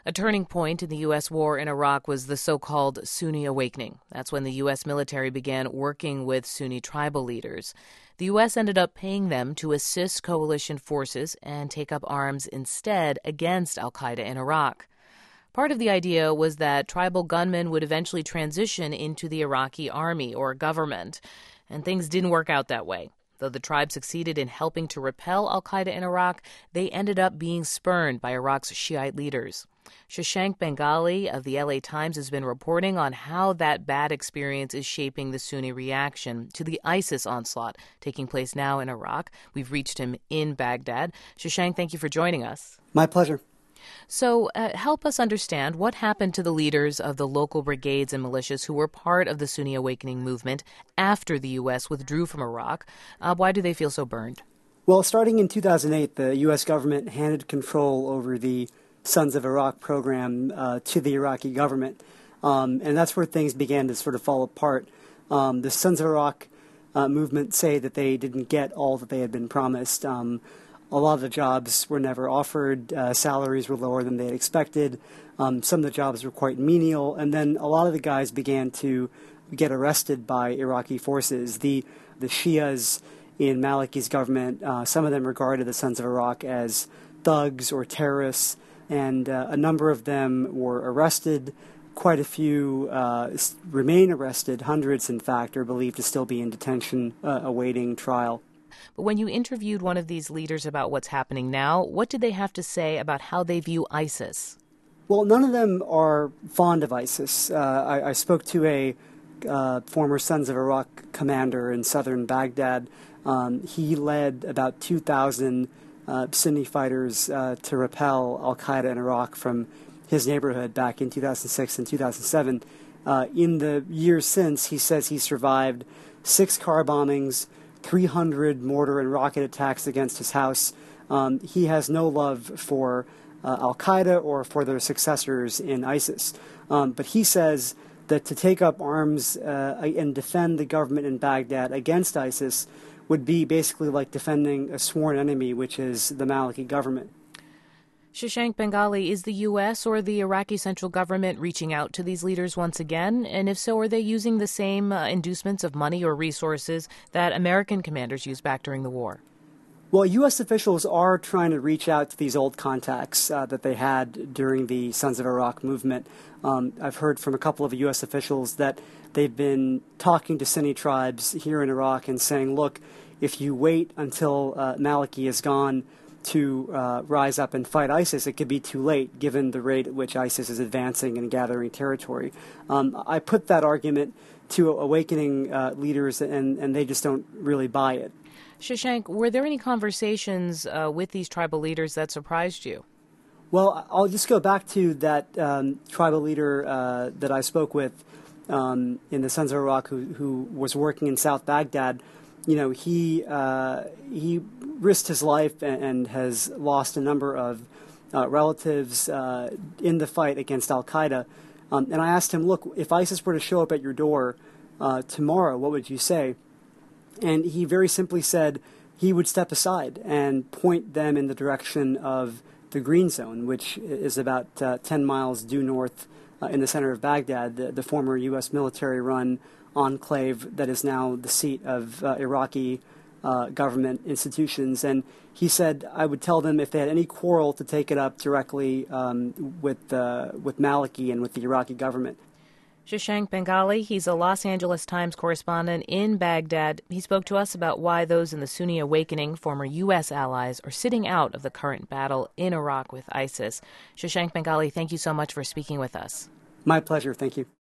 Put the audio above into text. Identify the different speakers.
Speaker 1: A turning point in the U.S. war in Iraq was the so-called Sunni Awakening. That's when the U.S. military began working with Sunni tribal leaders. The U.S. ended up paying them to assist coalition forces and take up arms instead against al-Qaeda in Iraq. Part of the idea was that tribal gunmen would eventually transition into the Iraqi army or government, and things didn't work out that way. Though the tribe succeeded in helping to repel al-Qaeda in Iraq, they ended up being spurned by Iraq's Shiite leaders. Shashank Bengali of the LA Times has been reporting on how that bad experience is shaping the Sunni reaction to the ISIS onslaught taking place now in Iraq. We've reached him in Baghdad. Shashank, thank you for joining us.
Speaker 2: My pleasure.
Speaker 1: So help us understand what happened to the leaders of the local brigades and militias who were part of the Sunni Awakening movement after the U.S. withdrew from Iraq. Why do they feel so burned?
Speaker 2: Well, starting in 2008, the U.S. government handed control over the Sons of Iraq program to the Iraqi government. And that's where things began to sort of fall apart. The Sons of Iraq movement say that they didn't get all that they had been promised. A lot of the jobs were never offered. Salaries were lower than they had expected. Some of the jobs were quite menial. And then a lot of the guys began to get arrested by Iraqi forces. The Shias in Maliki's government, some of them regarded the Sons of Iraq as thugs or terrorists, and a number of them were arrested. Quite a few remain arrested. Hundreds, in fact, are believed to still be in detention awaiting trial.
Speaker 1: But when you interviewed one of these leaders about what's happening now, what did they have to say about how they view ISIS?
Speaker 2: Well, none of them are fond of ISIS. I spoke to a former Sons of Iraq commander in southern Baghdad. He led about 2,000 Sunni fighters to repel al-Qaeda in Iraq from his neighborhood back in 2006 and 2007. In the years since, he says he survived 6 car bombings, 300 mortar and rocket attacks against his house. He has no love for al-Qaeda or for their successors in ISIS. But he says that to take up arms and defend the government in Baghdad against ISIS would be basically like defending a sworn enemy, which is the Maliki government.
Speaker 1: Shashank Bengali, is the U.S. or the Iraqi central government reaching out to these leaders once again? And if so, are they using the same inducements of money or resources that American commanders used back during the war?
Speaker 2: Well, U.S. officials are trying to reach out to these old contacts that they had during the Sons of Iraq movement. I've heard from a couple of U.S. officials that they've been talking to Sunni tribes here in Iraq and saying, look, if you wait until Maliki is gone to rise up and fight ISIS, it could be too late given the rate at which ISIS is advancing and gathering territory. I put that argument to awakening leaders, and they just don't really buy it.
Speaker 1: Shashank, were there any conversations with these tribal leaders that surprised you?
Speaker 2: Well, I'll just go back to that tribal leader that I spoke with in the Sons of Iraq who was working in South Baghdad. You know, he risked his life and has lost a number of relatives in the fight against al-Qaeda. And I asked him, look, if ISIS were to show up at your door tomorrow, what would you say? And he very simply said he would step aside and point them in the direction of the Green Zone, which is about 10 miles due north in the center of Baghdad, the former U.S. military-run enclave that is now the seat of Iraqi government institutions. And he said I would tell them if they had any quarrel to take it up directly with Maliki and with the Iraqi government.
Speaker 1: Shashank Bengali, he's a Los Angeles Times correspondent in Baghdad. He spoke to us about why those in the Sunni Awakening, former U.S. allies, are sitting out of the current battle in Iraq with ISIS. Shashank Bengali, thank you so much for speaking with us.
Speaker 2: My pleasure. Thank you.